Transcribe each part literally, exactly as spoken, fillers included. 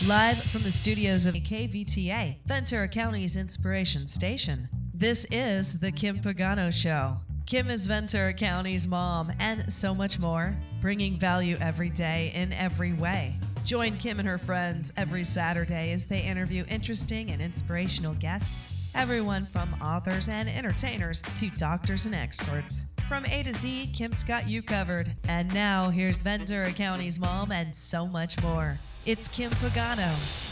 Live from the studios of K V T A, Ventura County's inspiration station. This is The Kim Pagano Show. Kim is Ventura County's mom and so much more, bringing value every day in every way. Join Kim and her friends every Saturday as they interview interesting and inspirational guests. Everyone from authors and entertainers to doctors and experts. From A to Z, Kim's got you covered. And now, here's Ventura County's mom and so much more. It's Kim Pagano.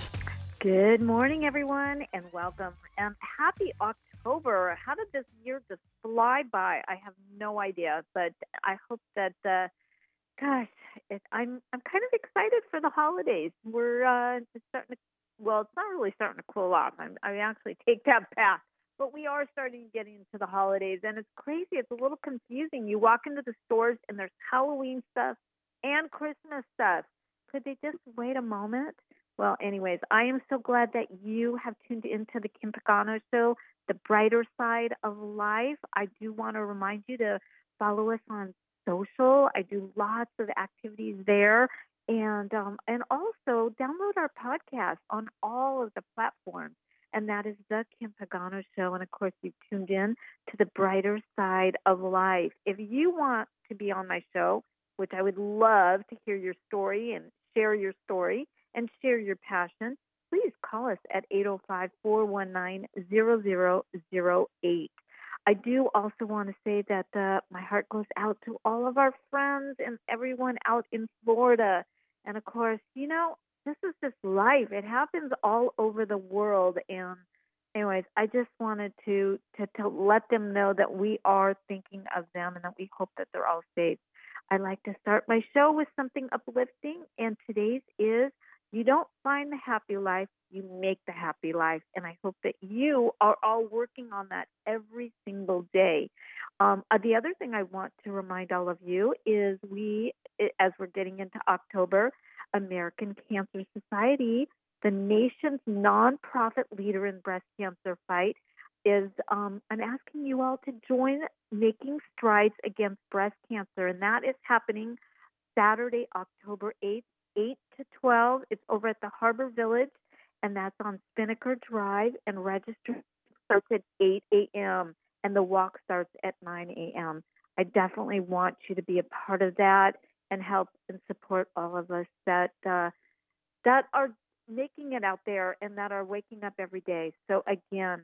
Good morning, everyone, and welcome. And happy October. How did this year just fly by? I have no idea, but I hope that, uh, gosh, it, I'm I'm kind of excited for the holidays. We're uh, starting to Well, it's not really starting to cool off. I'm, I actually take that back. But we are starting to get into the holidays, and it's crazy. It's a little confusing. You walk into the stores, and there's Halloween stuff and Christmas stuff. Could they just wait a moment? Well, anyways, I am so glad that you have tuned into the Kim Pagano Show, the brighter side of life. I do want to remind you to follow us on social. I do lots of activities there. And um, and also download our podcast on all of the platforms. And that is The Kim Pagano Show. And, of course, you've tuned in to the brighter side of life. If you want to be on my show, which I would love to hear your story and share your story and share your passion, please call us at eight oh five, four one nine, zero zero zero eight. I do also want to say that uh, my heart goes out to all of our friends and everyone out in Florida. And, of course, you know, this is just life. It happens all over the world. And, anyways, I just wanted to, to, to let them know that we are thinking of them and that we hope that they're all safe. I like to start my show with something uplifting, and today's is you don't find the happy life, you make the happy life. And I hope that you are all working on that every single day. Um, uh, the other thing I want to remind all of you is we, as we're getting into October, American Cancer Society, the nation's nonprofit leader in breast cancer fight, is um, I'm asking you all to join Making Strides Against Breast Cancer, and that is happening Saturday, October eighth, eight to twelve. It's over at the Harbor Village, and that's on Spinnaker Drive, and registration starts at eight a.m., and the walk starts at nine a.m. I definitely want you to be a part of that and help and support all of us that uh, that are making it out there and that are waking up every day. So again,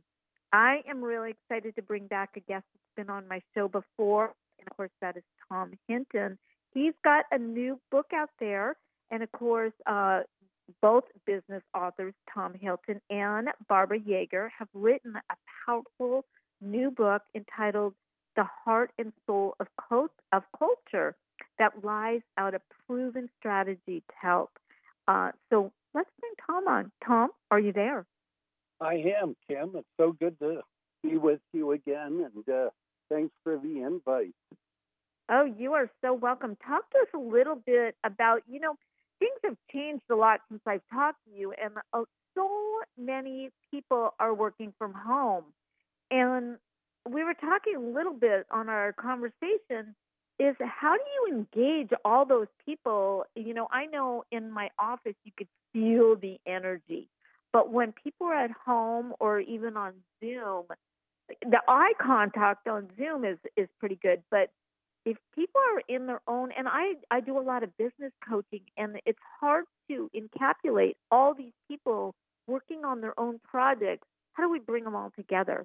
I am really excited to bring back a guest that's been on my show before, and of course that is Tom Hinton. He's got a new book out there, and of course uh, both business authors, Tom Hilton and Barbara Yeager, have written a powerful new book entitled The Heart and Soul of, Cult- of Culture that lies out a proven strategy to help. Uh, so let's bring Tom on. Tom, are you there? I am, Kim. It's so good to be with you again, and uh, thanks for the invite. Oh, you are so welcome. Talk to us a little bit about, you know, things have changed a lot since I've talked to you, and uh, so many people are working from home. And we were talking a little bit on our conversation is how do you engage all those people? You know, I know in my office you could feel the energy. But when people are at home or even on Zoom, the eye contact on Zoom is, is pretty good. But if people are in their own, and I, I do a lot of business coaching, and it's hard to encapsulate all these people working on their own projects. How do we bring them all together?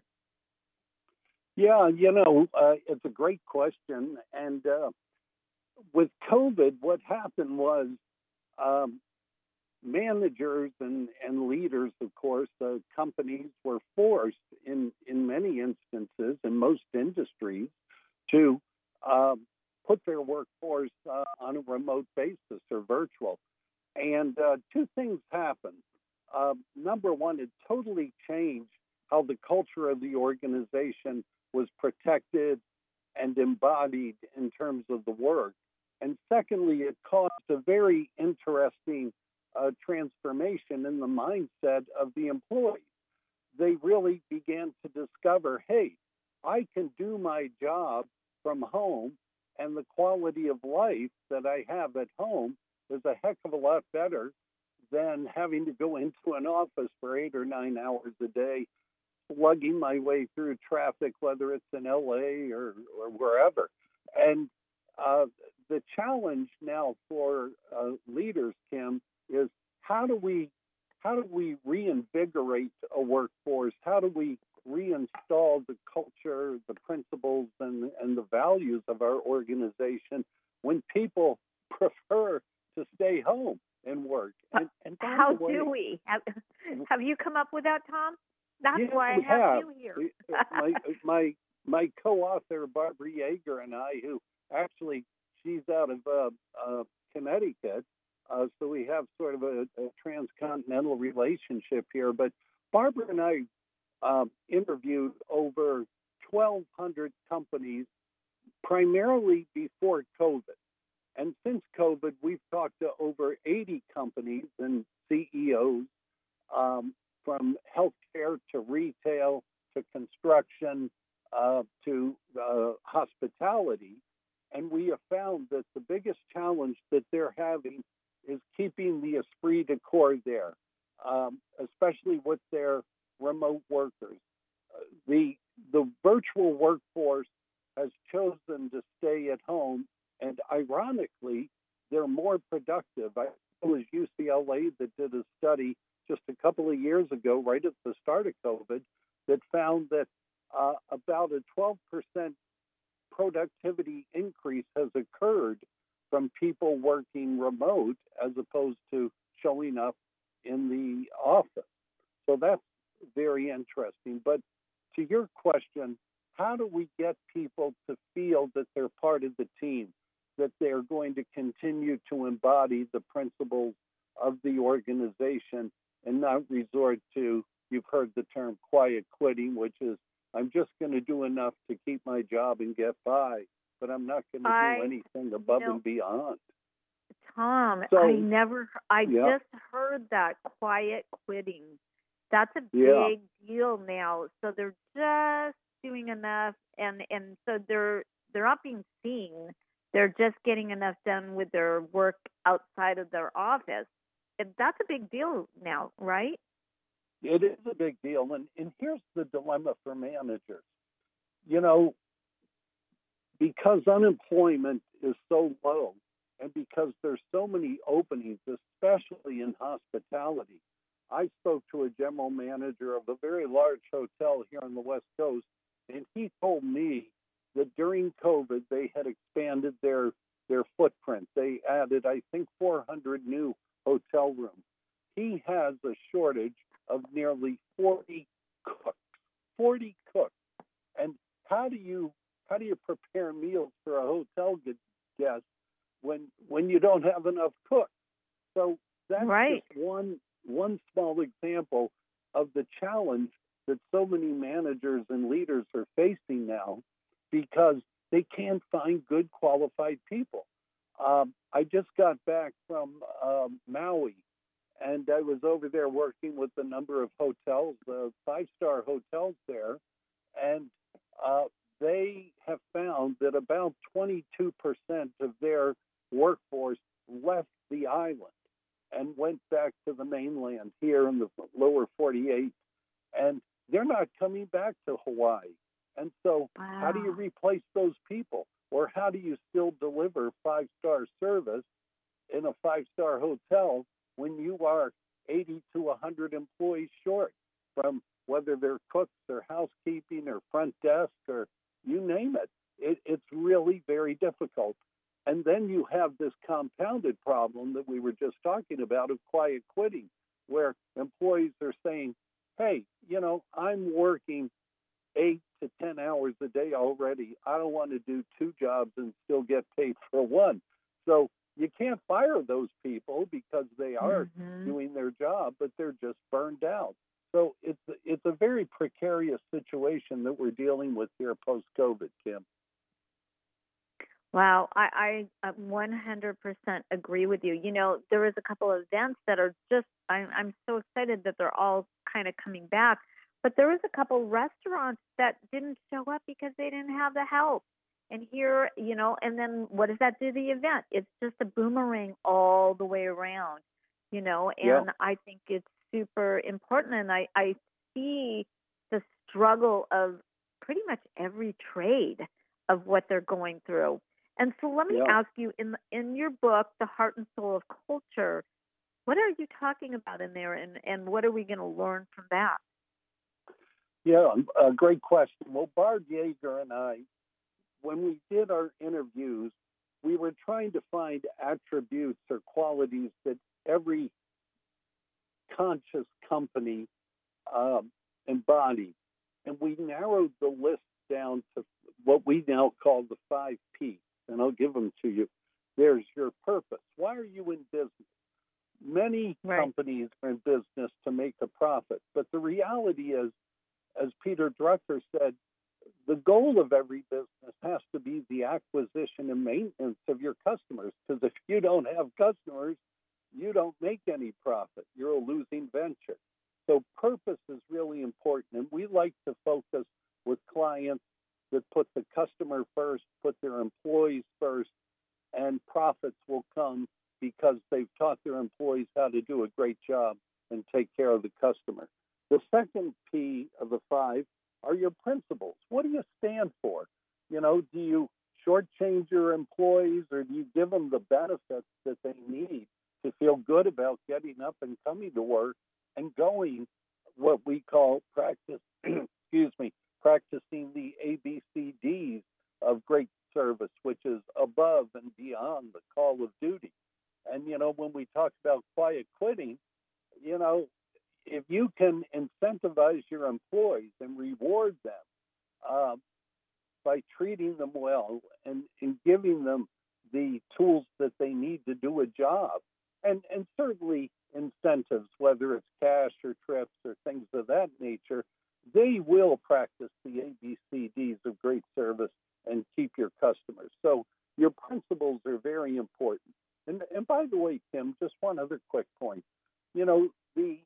Yeah, you know, uh, it's a great question. And uh, with COVID, what happened was um, managers and, and leaders, of course, uh, companies were forced in, in many instances, in most industries, to uh, put their workforce uh, on a remote basis or virtual. And uh, two things happened. Uh, number one, it totally changed how the culture of the organization was protected and embodied in terms of the work. And secondly, it caused a very interesting uh, transformation in the mindset of the employees. They really began to discover, hey, I can do my job from home, and the quality of life that I have at home is a heck of a lot better than having to go into an office for eight or nine hours a day, slugging my way through traffic, whether it's in L A or, or wherever. And uh, the challenge now for uh, leaders, Kim, is how do we how do we reinvigorate a workforce? How do we reinstall the culture, the principles, and and the values of our organization when people prefer to stay home and work? And, and by How the way, do we? Have, have you come up with that, Tom? That's yeah, why I we have, have. you here. We- my my my co-author Barbara Yeager and I, who actually she's out of uh, uh, Connecticut, uh, so we have sort of a, a transcontinental relationship here. But Barbara and I um, interviewed over twelve hundred companies, primarily before COVID. And since COVID, we've talked to over eighty companies and C E Os, um, from healthcare to retail to construction uh, to uh, hospitality. And we have found that the biggest challenge that they're having is keeping the esprit de corps there, um, especially with their remote workers. Uh, the the virtual workforce has chosen to stay at home, and ironically, they're more productive. I, it was U C L A that did a study just a couple of years ago, right at the start of COVID, that found that uh, about a twelve percent productivity increase has occurred from people working remote as opposed to showing up in the office. So that's very interesting. But to your question, how do we get people to feel that they're part of the team, that they're going to continue to embody the principles of the organization and not resort to, you've heard the term quiet quitting, which is, I'm just going to do enough to keep my job and get by, but I'm not going to I, do anything above you know, and beyond. Tom, So, I never, I yeah. just heard that quiet quitting. That's a Yeah. big deal now. So they're just doing enough, and and so they're they're not being seen. They're just getting enough done with their work outside of their office. And that's a big deal now, right? It is a big deal. And, and here's the dilemma for managers. You know, because unemployment is so low and because there's so many openings, especially in hospitality, I spoke to a general manager of a very large hotel here on the West Coast, and he told me that during COVID, they had expanded their, their footprint. They added, I think, four hundred new hotel rooms. He has a shortage of nearly forty cooks, forty cooks. And how do you how do you prepare meals for a hotel guest when when you don't have enough cooks? So that's right. just one one small example of the challenge that so many managers and leaders are facing now because they can't find good qualified people. Um, I just got back from um, Maui, and I was over there working with a number of hotels, uh, five-star hotels there, and uh, they have found that about twenty-two percent of their workforce left the island and went back to the mainland here in the lower forty-eight, and they're not coming back to Hawaii. And so wow. How do you replace those people? Or how do you still deliver five-star service in a five-star hotel when you are eighty to one hundred employees short, from whether they're cooks or housekeeping or front desk or you name it? it it's really very difficult. And then you have this compounded problem that we were just talking about of quiet quitting, where employees are saying, hey, you know, I'm working eight to ten hours a day already. I don't want to do two jobs and still get paid for one. So you can't fire those people because they are mm-hmm. doing their job, but they're just burned out. So it's it's a very precarious situation that we're dealing with here post-COVID, Kim. Wow, I, I one hundred percent agree with you. You know, there was a couple of events that are just, I'm, I'm so excited that they're all kind of coming back. But there was a couple restaurants that didn't show up because they didn't have the help. And here, you know, and then what does that do to the event? It's just a boomerang all the way around. you know, Yeah. and I think it's super important. And I, I see the struggle of pretty much every trade of what they're going through. And so let me Yeah. ask you, in in your book, The Heart and Soul of Culture, what are you talking about in there, and, and what are we going to learn from that? Yeah, a great question. Well, Barb Yeager and I, when we did our interviews, we were trying to find attributes or qualities that every conscious company um, embodies. And we narrowed the list down to what we now call the five P's, and I'll give them to you. There's your purpose. Why are you in business? Many Right. companies are in business to make a profit, but the reality is, as Peter Drucker said, the goal of every business has to be the acquisition and maintenance of your customers, because if you don't have customers, you don't make any profit. You're a losing venture. So purpose is really important, and we like to focus with clients that put the customer first, put their employees first, and profits will come because they've taught their employees how to do a great job and take care of the customer. The second P of the five are your principles. What do you stand for? You know, do you shortchange your employees, or do you give them the benefits that they need to feel good about getting up and coming to work and going what we call practice, excuse me, practicing the A B C Ds of great service, which is above and beyond the call of duty. And, you know, when we talk about quiet quitting, you know, if you can incentivize your employees and reward them uh, by treating them well and, and giving them the tools that they need to do a job, and, and certainly incentives, whether it's cash or trips or things of that nature, they will practice the A B C Ds of great service and keep your customers. So your principles are very important. And, and by the way, Kim, just one other quick point. You know, the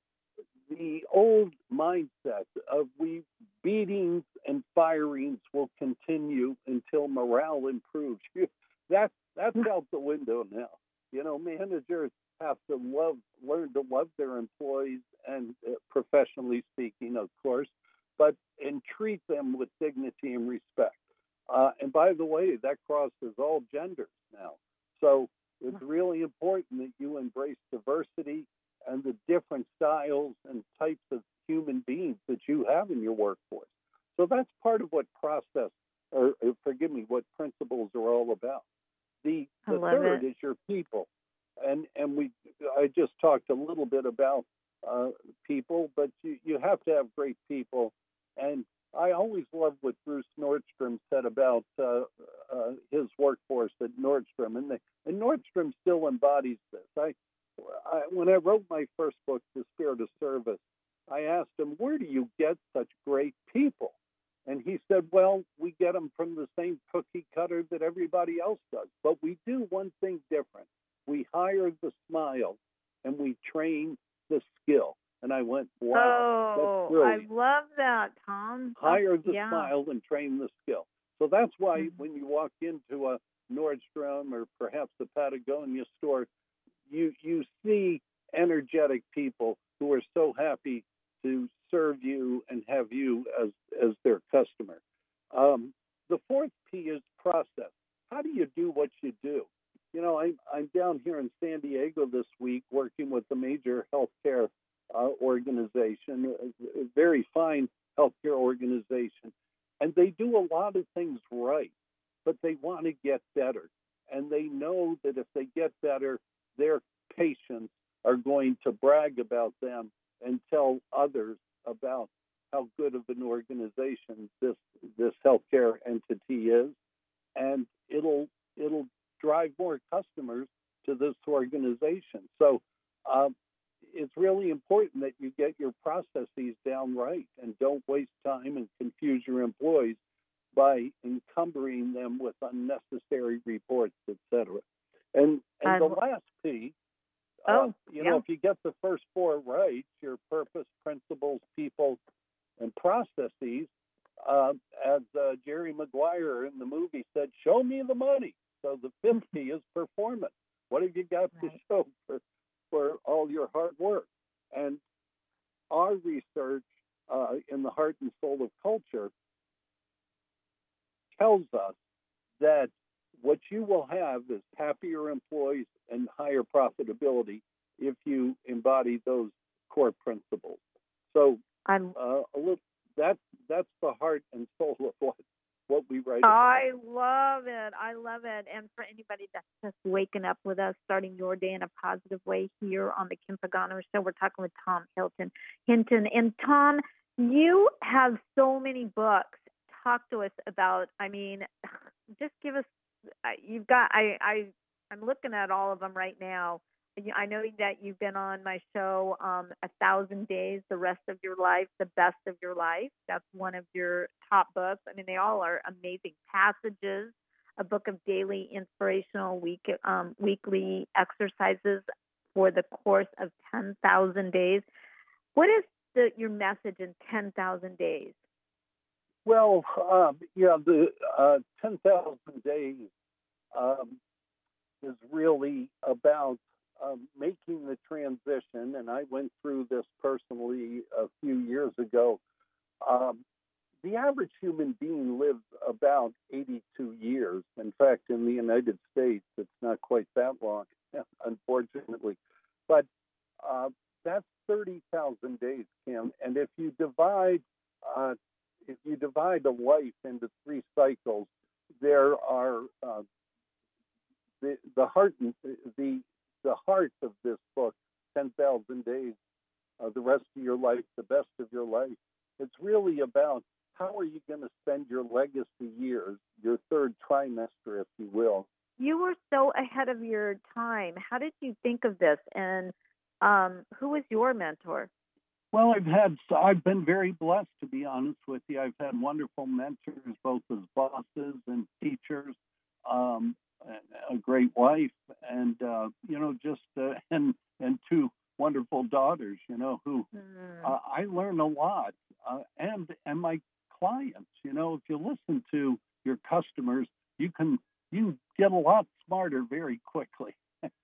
the old mindset of we beatings and firings will continue until morale improves. That's that's out the window now. You know, managers have to love, learn to love their employees, and uh, professionally speaking, of course, but and treat them with dignity and respect. Uh, and by the way, that crosses all genders now. So it's really important that you embrace diversity and the different styles and types of human beings that you have in your workforce. So that's part of what process, or, or forgive me, what principles are all about. The, the third it. is your people. And and we, I just talked a little bit about uh, people, but you, you have to have great people. And I always love what Bruce Nordstrom said about uh, uh, his workforce at Nordstrom, and, the, and Nordstrom still embodies this. I, I, when I wrote my first book, The Spirit of Service, I asked him, where do you get such great people? And he said, well, we get them from the same cookie cutter that everybody else does, but we do one thing different. We hire the smile, and we train the skill. And I went, wow, oh, that's brilliant. I love that, Tom. Hire the yeah. smile and train the skill. So that's why mm-hmm. when you walk into a Nordstrom or perhaps a Patagonia store, you you see energetic people who are so happy to serve you and have you as, as their customer. Um, the fourth P is process. How do you do what you do? You know, I'm, I'm down here in San Diego this week working with a major healthcare uh, organization, a, a very fine healthcare organization. And they do a lot of things right, but they want to get better. And they know that if they get better, their patients are going to brag about them and tell others about how good of an organization this this healthcare entity is, and it'll it'll drive more customers to this organization. So um, it's really important that you get your processes down right and don't waste time and confuse your employees by encumbering them with unnecessary reports, et cetera. And and the last P, uh, oh, you yeah. know, if you get the first four right, your purpose, principles, people, and processes, uh, as uh, Jerry Maguire in the movie said, show me the money. So the fifth P is performance. What have you got right. to show for, for all your hard work. And our research uh, in the heart and soul of culture tells us that what you will have is happier employees and higher profitability if you embody those core principles. So I'm, uh, a little, that's, that's the heart and soul of what, what we write I about. love it. I love it. And for anybody that's just waking up with us, starting your day in a positive way here on the Kim Pagano Show, we're talking with Tom Hilton. Hinton. And Tom, you have so many books. Talk to us about, I mean, just give us, you've got, I, I, I'm looking at all of them right now. I know that you've been on my show, um, A Thousand Days, The Rest of Your Life, The Best of Your Life. That's one of your top books. I mean, they all are amazing. Passages, a book of daily inspirational week, um, weekly exercises for the course of ten thousand days. What is the, your message in ten thousand days? Well, um, yeah, the uh, ten thousand days um, is really about um, making the transition, and I went through this personally a few years ago. Um, the average human being lives about eighty-two years. In fact, in the United States, it's not quite that long, unfortunately. But uh, that's thirty thousand days, Kim. And if you divide uh, if you divide a life into three cycles, there are uh, the the heart the the heart of this book, ten thousand days, uh, the rest of your life, the best of your life. It's really about how are you going to spend your legacy years, your third trimester, if you will. You were so ahead of your time. How did you think of this? And um, who was your mentor? Well, I've had, I've been very blessed, to be honest with you. I've had wonderful mentors, both as bosses and teachers, um, a great wife, and, uh, you know, just, uh, and, and two wonderful daughters, you know, who mm. uh, I learn a lot. Uh, and, and my clients, you know, if you listen to your customers, you can, you get a lot smarter very quickly.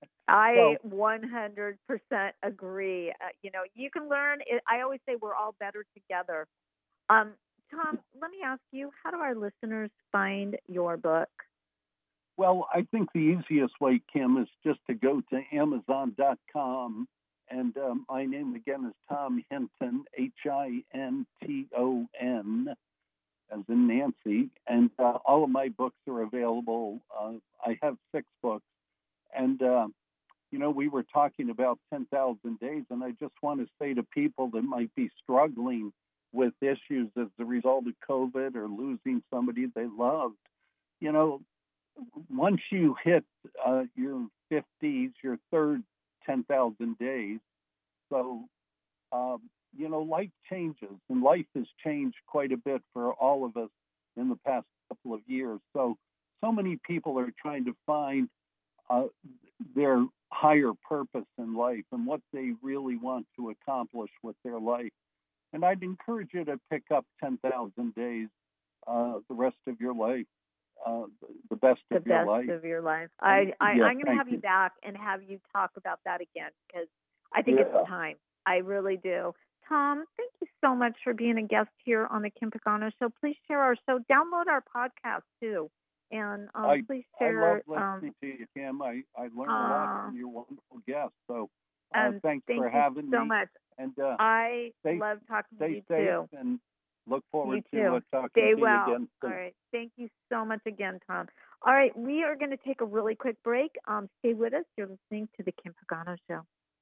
I so, one hundred percent agree. Uh, you know, you can learn. I always say we're all better together. Um, Tom, let me ask you, how do our listeners find your book? Well, I think the easiest way, Kim, is just to go to amazon dot com. And um, my name, again, is Tom Hinton, H I N T O N, as in Nancy. And uh, all of my books are available. Uh, I have six books. And, uh, you know, we were talking about ten thousand days, and I just want to say to people that might be struggling with issues as a result of COVID or losing somebody they loved, you know, once you hit uh, your fifties, your third ten thousand days, so, um, you know, life changes, and life has changed quite a bit for all of us in the past couple of years. So, so many people are trying to find uh, their higher purpose in life and what they really want to accomplish with their life. And I'd encourage you to pick up ten thousand days, uh, the rest of your life. Uh, the best the of your best life. of your life. I, I, yeah, I'm going to have you. you back and have you talk about that again, because I think yeah. it's time. I really do. Tom, thank you so much for being a guest here on the Kim Pagano Show. Please share our show. Download our podcast, too. And um, I, please share. I love listening um, to you, Kim. I, I learned uh, a lot from your wonderful guests. So uh, thanks thank for you having so me. much. And uh, I stay, love talking stay to you, safe too. And look forward you to uh, talking Stay to well. you again soon. All right. Thank you so much again, Tom. All right. We are going to take a really quick break. Um, stay with us. You're listening to the Kim Pagano Show.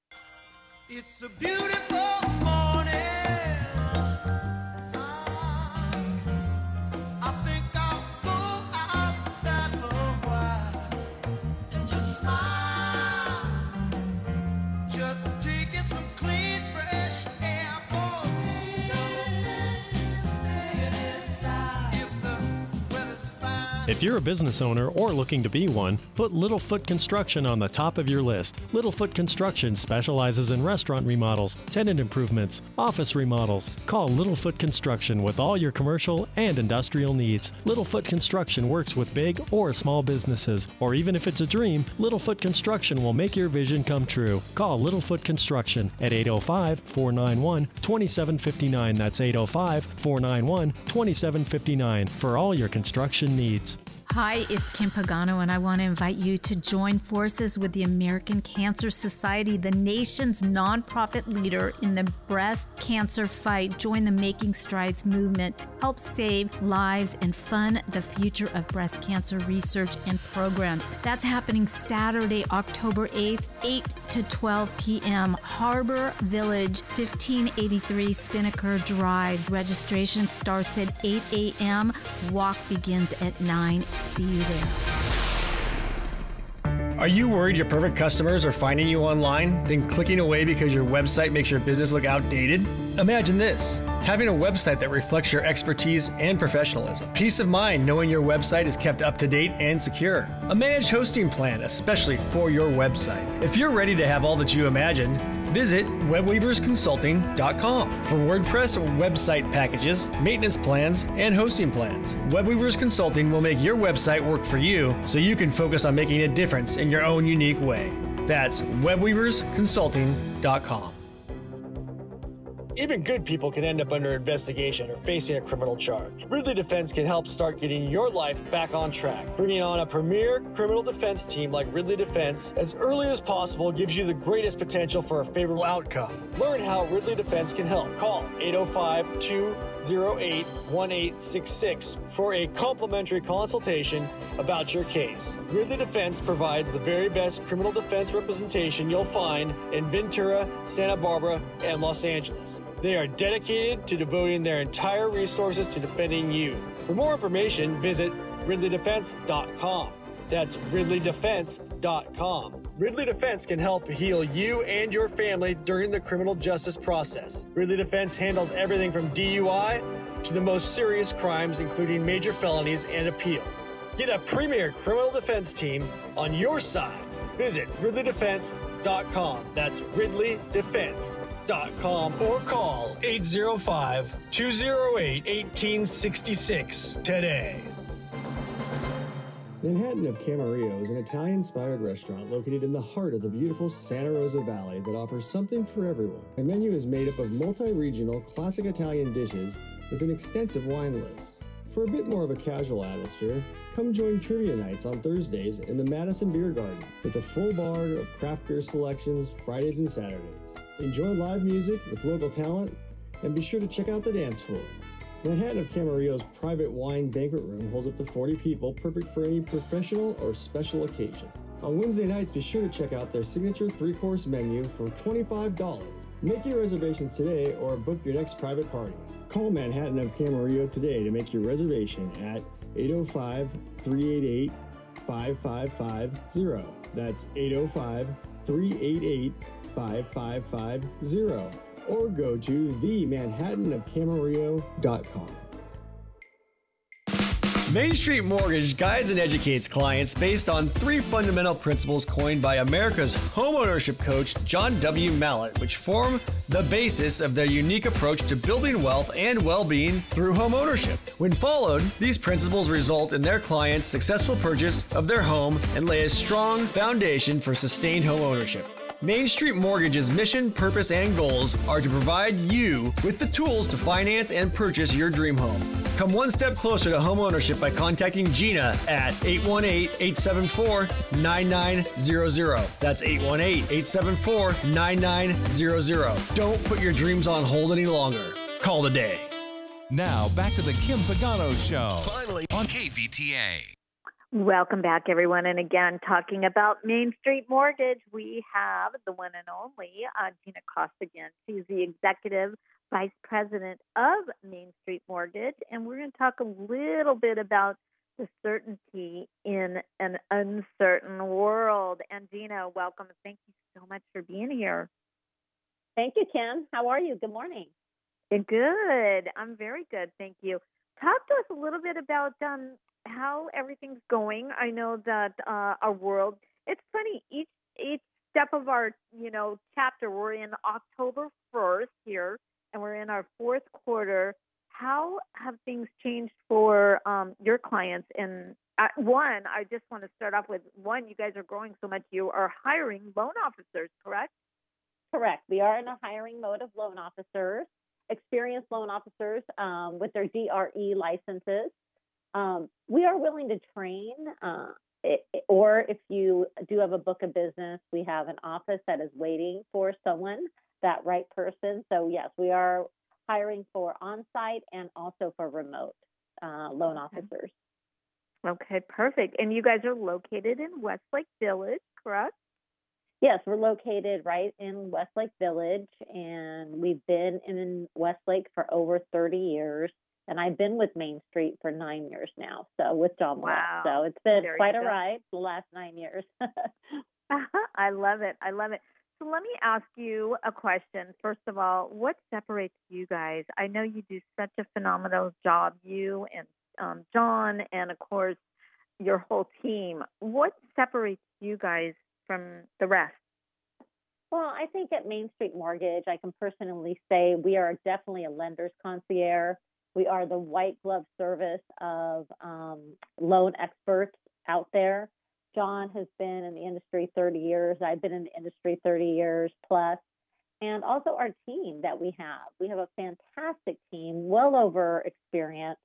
It's a beautiful morning. I think I'll go outside for a while and just smile. Just taking some clean, fresh air for me. No sense in staying inside if the weather's fine. If you're a business owner or looking to be one, put Littlefoot Construction on the top of your list. Littlefoot Construction specializes in restaurant remodels, tenant improvements, office remodels. Call Littlefoot Construction with all your commercial and industrial needs. Littlefoot Construction works with big or small businesses, or even if it's a dream, Littlefoot Construction will make your vision come true. Call Littlefoot Construction at eight oh five, four nine one, two seven five nine. That's eight oh five, four nine one, two seven five nine for all your construction needs. Hi, it's Kim Pagano, and I want to invite you to join forces with the American Cancer Society, the nation's nonprofit leader in the breast cancer fight. Join the Making Strides movement to help save lives and fund the future of breast cancer research and programs. That's happening Saturday, October eighth, eight to twelve p.m., Harbor Village, fifteen eighty-three Spinnaker Drive. Registration starts at eight a.m. Walk begins at nine. See you there. Are you worried your perfect customers are finding you online, then clicking away because your website makes your business look outdated? Imagine this: having a website that reflects your expertise and professionalism. Peace of mind knowing your website is kept up to date and secure. A managed hosting plan, especially for your website. If you're ready to have all that you imagined, visit web weavers consulting dot com for WordPress website packages, maintenance plans, and hosting plans. WebWeavers Consulting will make your website work for you so you can focus on making a difference in your own unique way. That's web weavers consulting dot com. Even good people can end up under investigation or facing a criminal charge. Ridley Defense can help start getting your life back on track. Bringing on a premier criminal defense team like Ridley Defense as early as possible gives you the greatest potential for a favorable outcome. Learn how Ridley Defense can help. Call eight oh five, two oh eight, one eight six six for a complimentary consultation about your case. Ridley Defense provides the very best criminal defense representation you'll find in Ventura, Santa Barbara, and Los Angeles. They are dedicated to devoting their entire resources to defending you. For more information, visit ridley defense dot com. That's ridley defense dot com. Ridley Defense can help heal you and your family during the criminal justice process. Ridley Defense handles everything from D U I to the most serious crimes, including major felonies and appeals. Get a premier criminal defense team on your side. Visit ridley defense dot com. That's ridley defense dot com or call eight oh five, two oh eight, one eight six six today. Manhattan of Camarillo is an Italian-inspired restaurant located in the heart of the beautiful Santa Rosa Valley that offers something for everyone. Our menu is made up of multi-regional classic Italian dishes with an extensive wine list. For a bit more of a casual atmosphere, come join trivia nights on Thursdays in the Madison Beer Garden with a full bar of craft beer selections Fridays and Saturdays. Enjoy live music with local talent, and be sure to check out the dance floor. Manhattan of Camarillo's private wine banquet room holds up to forty people, perfect for any professional or special occasion. On Wednesday nights, be sure to check out their signature three-course menu for twenty-five dollars. Make your reservations today or book your next private party. Call Manhattan of Camarillo today to make your reservation at eight oh five, three eight eight, five five five zero. That's eight oh five, three eight eight, five five five zero. Or go to the manhattan of camarillo dot com. Main Street Mortgage guides and educates clients based on three fundamental principles coined by America's homeownership coach, John W. Mallett, which form the basis of their unique approach to building wealth and well-being through homeownership. When followed, these principles result in their clients' successful purchase of their home and lay a strong foundation for sustained homeownership. Main Street Mortgage's mission, purpose, and goals are to provide you with the tools to finance and purchase your dream home. Come one step closer to home ownership by contacting Gina at eight one eight, eight seven four, nine nine zero zero. That's eight one eight, eight seven four, nine nine zero zero. Don't put your dreams on hold any longer. Call today. Now, back to the Kim Pagano Show. Finally on K V T A. Welcome back, everyone. And again, talking about Main Street Mortgage, we have the one and only uh, Gina Costigan. She's the Executive Vice President of Main Street Mortgage. And we're going to talk a little bit about the certainty in an uncertain world. And Gina, welcome. Thank you so much for being here. Thank you, Kim. How are you? Good morning. Good. I'm very good. Thank you. Talk to us a little bit about um, how everything's going. I know that uh, our world. It's funny. Each each step of our you know chapter. We're in October first here, and we're in our fourth quarter. How have things changed for um, your clients? And uh, one, I just want to start off with one. You guys are growing so much. You are hiring loan officers, correct? Correct. We are in a hiring mode of loan officers, experienced loan officers um, with their D R E licenses. Um, we are willing to train, uh, it, or if you do have a book of business, we have an office that is waiting for someone, that right person. So yes, we are hiring for on-site and also for remote uh, loan Okay. officers. Okay, perfect. And you guys are located in Westlake Village, correct? Yes, we're located right in Westlake Village, and we've been in Westlake for over thirty years. And I've been with Main Street for nine years now, so with John Wall. Wow. So it's been There quite you a go. ride the last nine years. I love it. I love it. So let me ask you a question. First of all, what separates you guys? I know you do such a phenomenal job, you and um, John, and of course, your whole team. What separates you guys from the rest? Well, I think at Main Street Mortgage, I can personally say we are definitely a lender's concierge. We are the white glove service of um, loan experts out there. John has been in the industry thirty years. I've been in the industry thirty years plus. And also our team that we have. We have a fantastic team, well over experience.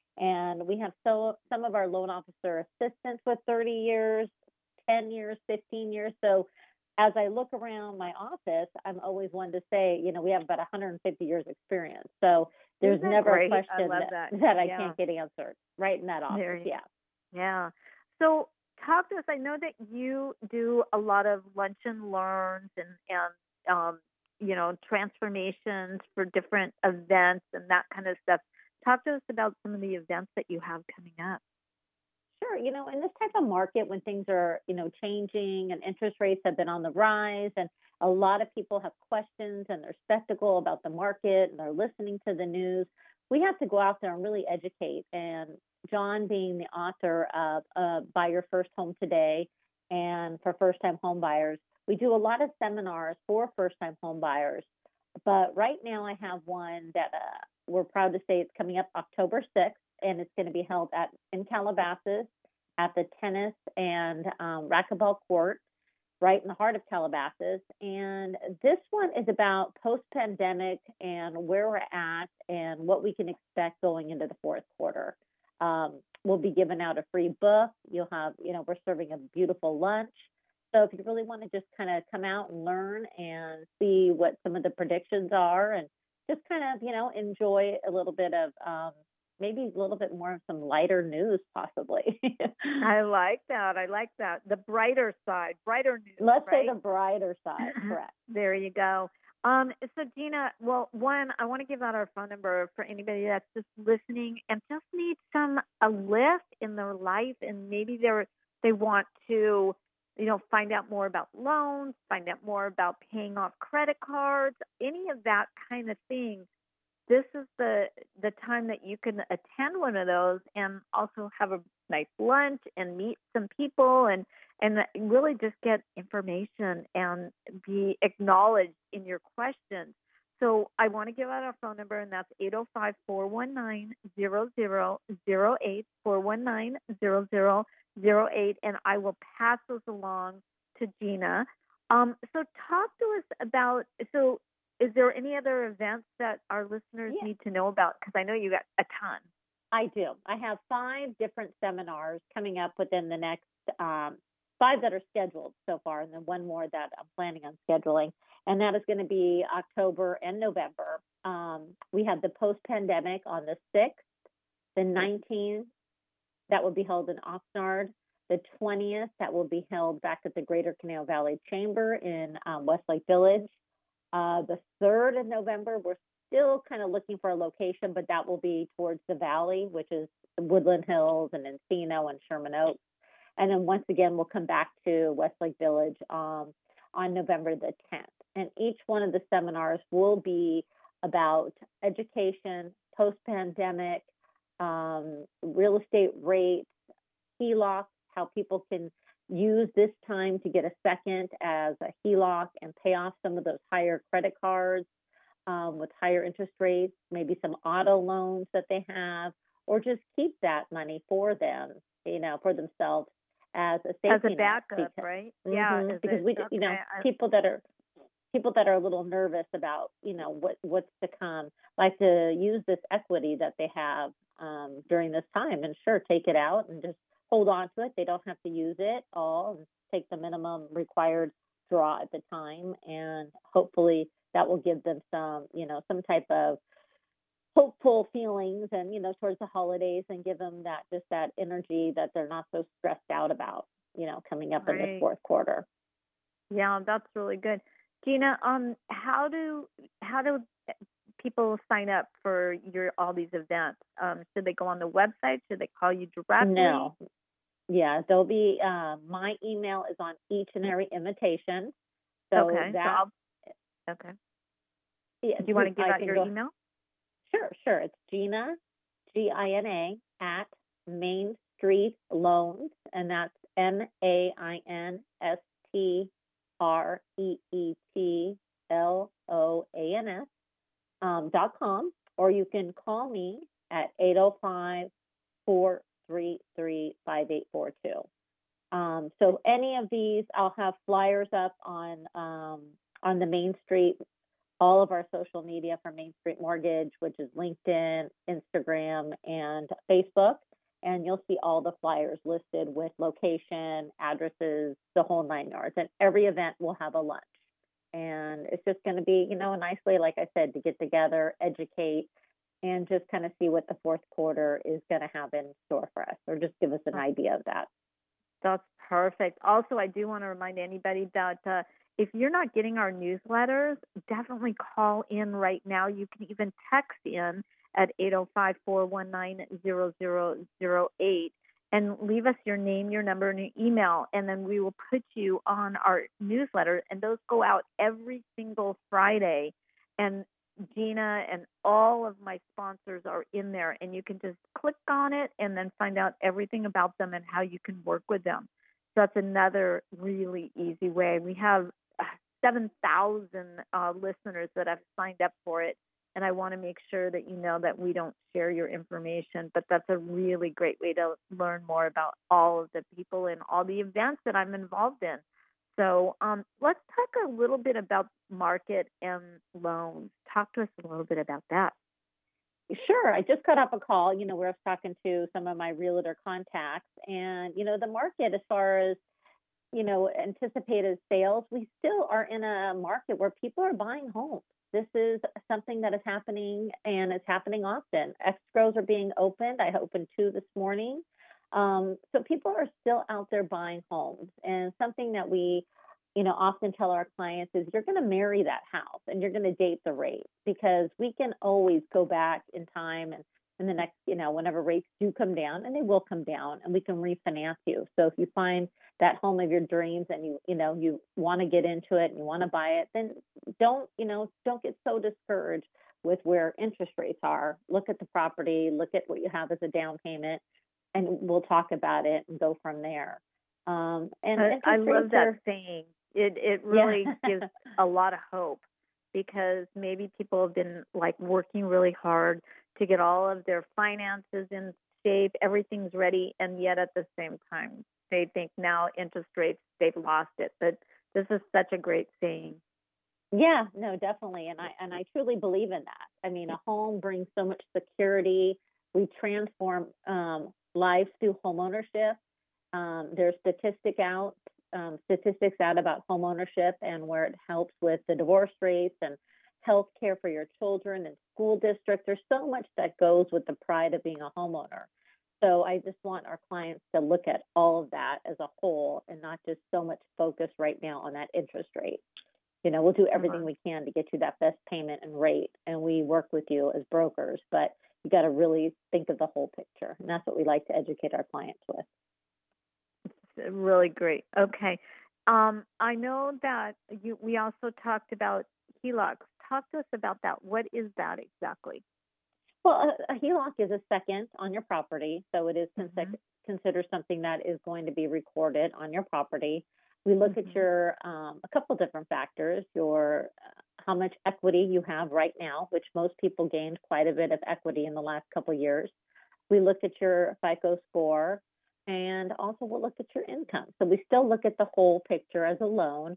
And we have so some of our loan officer assistants with thirty years, ten years, fifteen years. So as I look around my office, I'm always one to say, you know, we have about one hundred fifty years experience. So there's Isn't that never great? a I question love that, that. that I Yeah. can't get answered right in that There office. you- Yeah. Yeah. So talk to us. I know that you do a lot of lunch and learns and, and um, you know, transformations for different events and that kind of stuff. Talk to us about some of the events that you have coming up. Sure. You know, in this type of market, when things are, you know, changing and interest rates have been on the rise, and a lot of people have questions and they're skeptical about the market and they're listening to the news, we have to go out there and really educate. And John, being the author of uh, Buy Your First Home Today and for first time home buyers, we do a lot of seminars for first time home buyers. But right now, I have one that uh, we're proud to say it's coming up October sixth, and it's going to be held at in Calabasas at the tennis and um, racquetball court, right in the heart of Calabasas. And this one is about post-pandemic and where we're at and what we can expect going into the fourth quarter. Um, we'll be giving out a free book. You'll have, you know, we're serving a beautiful lunch. So if you really want to just kind of come out and learn and see what some of the predictions are and just kind of, you know, enjoy a little bit of um, maybe a little bit more of some lighter news, possibly. I like that. I like that. The brighter side, brighter news. Let's right? say the brighter side, correct. There you go. Um, so Gina, well, one, I want to give out our phone number for anybody that's just listening and just needs some a lift in their life, and maybe they're they want to, you know, find out more about loans, find out more about paying off credit cards, any of that kind of thing. This is the the time that you can attend one of those and also have a nice lunch and meet some people and and really just get information and be acknowledged in your questions. So I want to give out our phone number, and that's eight oh five, four one nine, zero zero zero eight, four one nine, zero zero zero eight, and I will pass those along to Gina. Um, so talk to us about, so is there any other events that our listeners Yeah. need to know about? Because I know you got a ton. I do. I have five different seminars coming up within the next um, five that are scheduled so far, and then one more that I'm planning on scheduling. And that is going to be October and November. Um, we have the post-pandemic on the sixth, the nineteenth, that will be held in Oxnard, the twentieth, that will be held back at the Greater Canal Valley Chamber in um, Westlake Village. Uh, the third of November, we're still kind of looking for a location, but that will be towards the valley, which is Woodland Hills and Encino and Sherman Oaks. And then once again, we'll come back to Westlake Village um, on November the tenth. And each one of the seminars will be about education, post-pandemic, um, real estate rates, H E L O C, how people can use this time to get a second as a H E L O C and pay off some of those higher credit cards um, with higher interest rates, maybe some auto loans that they have, or just keep that money for them, you know, for themselves as a safety As a net. backup, Because, right? Mhm, Yeah. Is because it, we, okay. you know, I, people that are people that are a little nervous about, you know, what what's to come, like to use this equity that they have um, during this time, and sure, take it out and just hold on to it. They don't have to use it all. And take the minimum required draw at the time, and hopefully that will give them some, you know, some type of hopeful feelings, and you know, towards the holidays, and give them that just that energy that they're not so stressed out about, you know, coming up in this right. fourth quarter. Yeah, that's really good. Gina, um, how do how do people sign up for your all these events? Um, should they go on the website? Should they call you directly? No, yeah, there'll be. Uh, my email is on each and every invitation, so Okay. So that I'll, okay. yeah, Do you want to just- give I out can your go. email? Sure, sure. It's Gina, G I N A, at Main Street Loans, and that's M A I N S T R E E T L O A N S um, dot com, or you can call me at eight oh five, four three three, five eight four two. Um, so any of these, I'll have flyers up on um, on the Main Street, all of our social media for Main Street Mortgage, which is LinkedIn, Instagram, and Facebook. And you'll see all the flyers listed with location, addresses, the whole nine yards. And every event will have a lunch. And it's just going to be, you know, a nice way, like I said, to get together, educate, and just kind of see what the fourth quarter is going to have in store for us, or just give us an idea of that. That's perfect. Also, I do want to remind anybody that uh, if you're not getting our newsletters, definitely call in right now. You can even text in at eight oh five, four one nine, zero zero zero eight and leave us your name, your number, and your email, and then we will put you on our newsletter. And those go out every single Friday. And Gina and all of my sponsors are in there, and you can just click on it and then find out everything about them and how you can work with them. So that's another really easy way. We have uh, seven thousand uh, listeners that have signed up for it, and I want to make sure that you know that we don't share your information, but that's a really great way to learn more about all of the people and all the events that I'm involved in. So um, let's talk a little bit about market and loans. Talk to us a little bit about that. Sure. I just got off a call, you know, where I was talking to some of my realtor contacts, and, you know, the market, as far as, you know, anticipated sales, we still are in a market where people are buying homes. This is something that is happening, and it's happening often. Escrows are being opened. I opened two this morning. Um, so people are still out there buying homes, and something that we, you know, often tell our clients is you're going to marry that house and you're going to date the rate, because we can always go back in time and in the next, you know, whenever rates do come down, and they will come down, and we can refinance you. So if you find that home of your dreams and you, you know, you want to get into it and you want to buy it, then don't, you know, don't get so discouraged with where interest rates are. Look at the property, look at what you have as a down payment, and we'll talk about it and go from there. Um, and I, I love that are, saying. It it really yeah. gives a lot of hope, because maybe people have been like working really hard to get all of their finances in shape, everything's ready, and yet at the same time they think now interest rates, they've lost it. But this is such a great saying. Yeah, no, definitely. And I and I truly believe in that. I mean, a home brings so much security. We transform um, lives through home ownership. Um, there's statistic out, um, statistics out about home ownership and where it helps with the divorce rates and health care for your children and school districts. There's so much that goes with the pride of being a homeowner. So I just want our clients to look at all of that as a whole, and not just so much focus right now on that interest rate. You know, we'll do everything we can to get you that best payment and rate, and we work with you as brokers, but you got to really think of the whole picture. And that's what we like to educate our clients with. It's really great. Okay. Um, I know that you, we also talked about H E L O Cs. Talk to us about that. What is that exactly? Well, a, a H E L O C is a second on your property, so it is consi- Mm-hmm. considered something that is going to be recorded on your property. We look Mm-hmm. at your um, a couple different factors: your uh, how much equity you have right now, which most people gained quite a bit of equity in the last couple of years. We look at your FICO score, and also we'll look at your income. So we still look at the whole picture as a loan.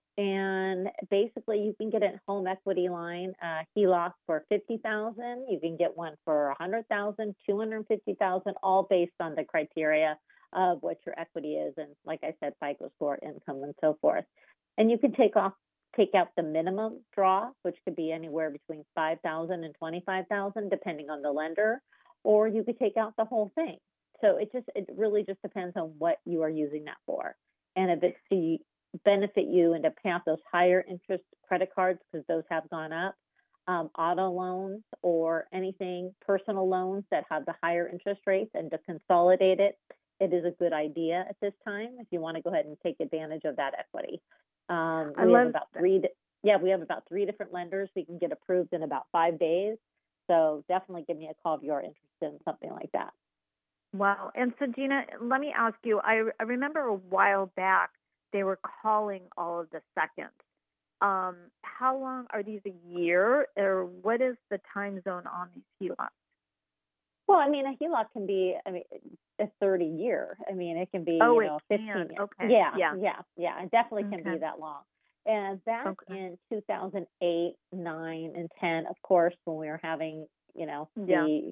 And basically, you can get a home equity line, uh, H E L O C for fifty thousand dollars. You can get one for one hundred thousand dollars, two hundred fifty thousand dollars, all based on the criteria of what your equity is, and like I said, FICO score, income, and so forth. And you can take off, take out the minimum draw, which could be anywhere between five thousand dollars and twenty-five thousand dollars, depending on the lender, or you could take out the whole thing. So it just, it really just depends on what you are using that for, and if it's to benefit you and to pay off those higher interest credit cards, because those have gone up, um, auto loans or anything, personal loans that have the higher interest rates, and to consolidate it, it is a good idea at this time if you want to go ahead and take advantage of that equity. Um, I we love have about three, yeah, we have about three different lenders. We can get approved in about five days. So definitely give me a call if you're interested in something like that. Wow. And so, Gina, let me ask you, I, I remember a while back, they were calling all of the seconds. Um, how long are these, a year, or what is the time zone on these H E L O Cs? Well, I mean, a H E L O C can be, I mean, a thirty year. I mean, it can be, Oh, you know, it fifteen can. years. Okay. Yeah, Yeah. yeah, yeah. It definitely can Okay. be that long. And back Okay. in two thousand eight, nine, and ten, of course, when we were having, you know, Yeah. the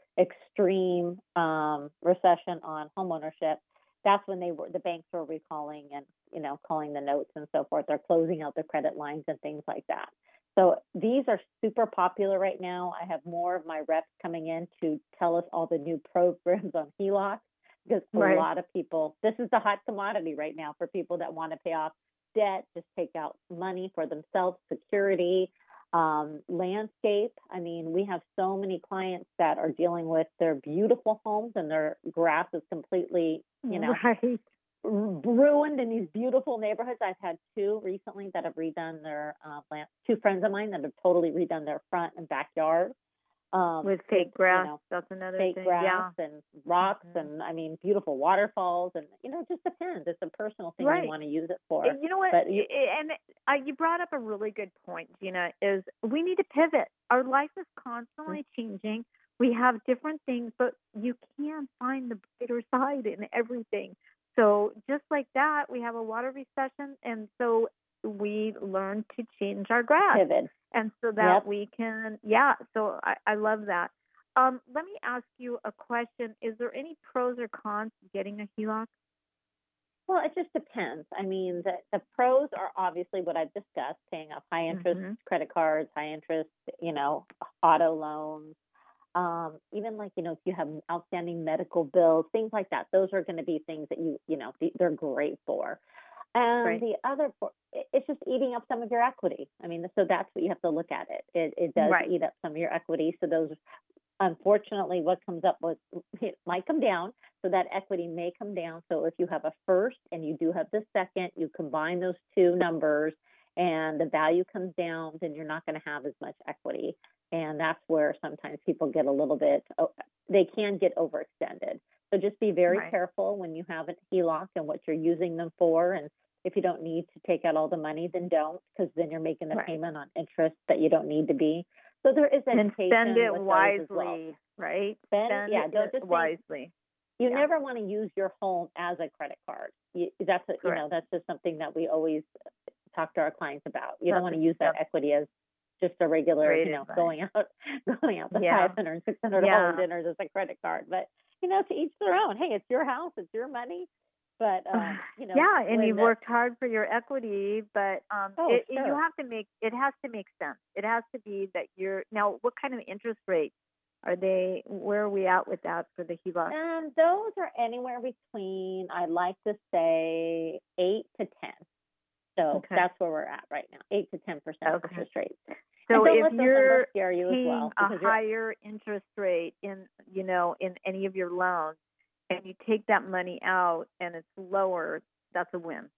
extreme um, recession on homeownership, that's when they were, the banks were recalling and, you know, calling the notes and so forth. They're closing out the credit lines and things like that. So these are super popular right now. I have more of my reps coming in to tell us all the new programs on H E L O C, because a Right. lot of people, this is the hot commodity right now for people that want to pay off debt, just take out money for themselves, security, um, landscape. I mean, we have so many clients that are dealing with their beautiful homes and their grass is completely, you know, Right. ruined in these beautiful neighborhoods. I've had two recently that have redone their uh, land, two friends of mine that have totally redone their front and backyard. Um, With fake grass, you know, that's another fake thing. grass Yeah. and rocks Mhm. and, I mean, beautiful waterfalls. And, you know, it just depends. It's a personal thing Right. you want to use it for. You know what? But you, And uh, you brought up a really good point, Gina, is we need to pivot. Our life is constantly changing. We have different things, but you can find the brighter side in everything. So just like that, we have a water recession, and so we learn to change our grass. pivot. And so that Yep. we can, yeah, so I, I love that. Um, let me ask you a question. Is there any pros or cons to getting a H E L O C? Well, it just depends. I mean, the, the pros are obviously what I've discussed, paying off high interest Mhm. credit cards, high interest, you know, auto loans, um, even like, you know, if you have outstanding medical bills, things like that. Those are going to be things that you, you know, th- they're great for. And Right. the other, for- it- it's just eating up some of your equity. I mean, so that's what you have to look at it. It, it does Right. eat up some of your equity. So those, unfortunately, what comes up with, it might come down. So that equity may come down. So if you have a first and you do have the second, you combine those two numbers and the value comes down, then you're not going to have as much equity. And that's where sometimes people get a little bit, oh, they can get overextended. So just be very Right. careful when you have an H E L O C and what you're using them for. And if you don't need to take out all the money, then don't, because then you're making the Right. payment on interest that you don't need to be. So there is And education spend it with those wisely, as well. right? Spend, Spend yeah, don't it just think, wisely. you Yeah. never want to use your home as a credit card. You, that's a, you know, Correct. that's just something that we always talk to our clients about. You don't That's want to a- use that that's equity as just a regular, great you know, advice. going out, going out to Yeah. five hundred, six hundred Yeah. dollar dinners as a credit card. But, you know, to each their own. Hey, it's your house, it's your money. But, um, you know, yeah, and when you've the- worked hard for your equity, but um, Oh, it, it- you sure. have to make it has to make sense. It has to be that you're now. What kind of interest rates are they? Where are we at with that for the H E L O C? Um, those are anywhere between, I'd like to say, eight to ten. So Okay. that's where we're at right now, eight to ten percent Okay. interest rates. So and don't if let those you're numbers scare you as paying well, a because you're- higher interest rate in you know in any of your loans, and you take that money out and it's lower, that's a win.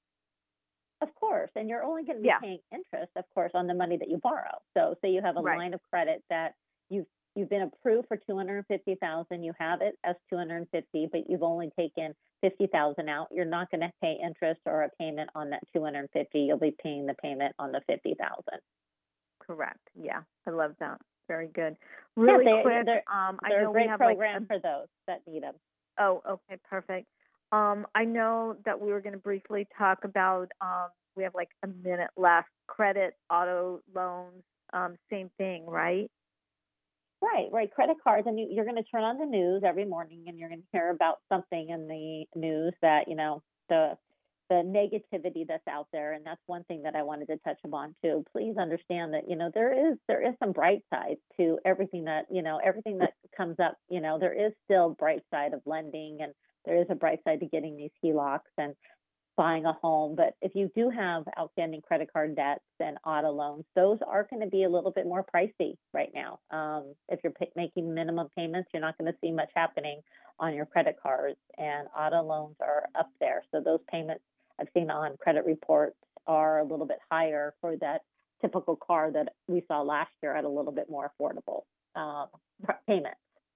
Of course, and you're only going to be Yeah. paying interest, of course, on the money that you borrow. So say you have a Right. line of credit that you've you've been approved for two hundred fifty thousand, you have it as two hundred fifty, but you've only taken fifty thousand out, you're not going to pay interest or a payment on that two hundred fifty. You'll be paying the payment on the fifty thousand. Correct. Yeah, I love that. Very good. Really yeah, they, quick, they're, um, I they're know a great we have program like a, for those that need them. Oh, okay, perfect. Um, I know that we were going to briefly talk about, um, we have like a minute left, credit, auto loans, um, same thing, right? Right, right. Credit cards, and you, you're going to turn on the news every morning, and you're going to hear about something in the news that, you know, the the negativity that's out there, and that's one thing that I wanted to touch upon too. Please understand that, you know, there is there is some bright side to everything that, you know, everything that comes up. You know, there is still bright side of lending, and there is a bright side to getting these H E L O Cs and buying a home. But if you do have outstanding credit card debts and auto loans, those are going to be a little bit more pricey right now. Um, if you're pay- making minimum payments, you're not going to see much happening on your credit cards, and auto loans are up there. So those payments I've seen on credit reports are a little bit higher for that typical car that we saw last year at a little bit more affordable um, payments.